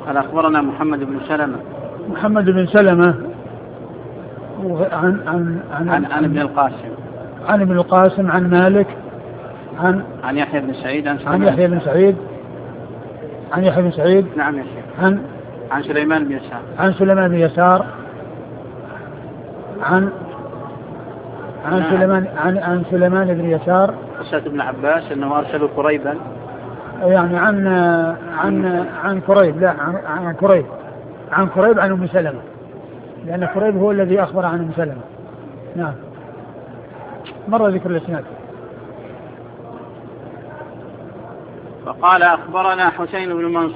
قال أخبرنا محمد بن سلمة. محمد بن سلمة عن ابن القاسم. عن ابن القاسم عن مالك عن يحيى بن سعيد. عن يحيى بن سعيد. عن يحيى بن سعيد. نعم يا شيخ. عن سليمان بن يسار. عن سليمان بن يسار. عن سليمان بن يسار. قصة ابن عباس أنه أرسلوا قريبا. يعني عن كريب. لا عن كريب عن أم سلمة، لأن كريب هو الذي أخبر عن أم سلمة. نعم. مرة ذكر الإسناد. فقال أخبرنا حسين بن منصور